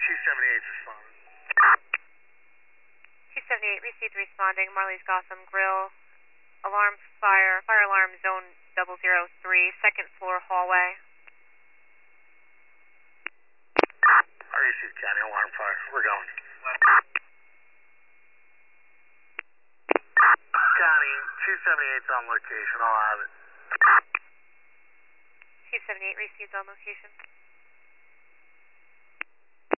278's responding. 278 received responding. Marley's Gotham Grill. Alarm fire alarm zone 003, second floor hallway. I received County alarm fire. We're going. County 278's on location. I'll have it. 278 received on location.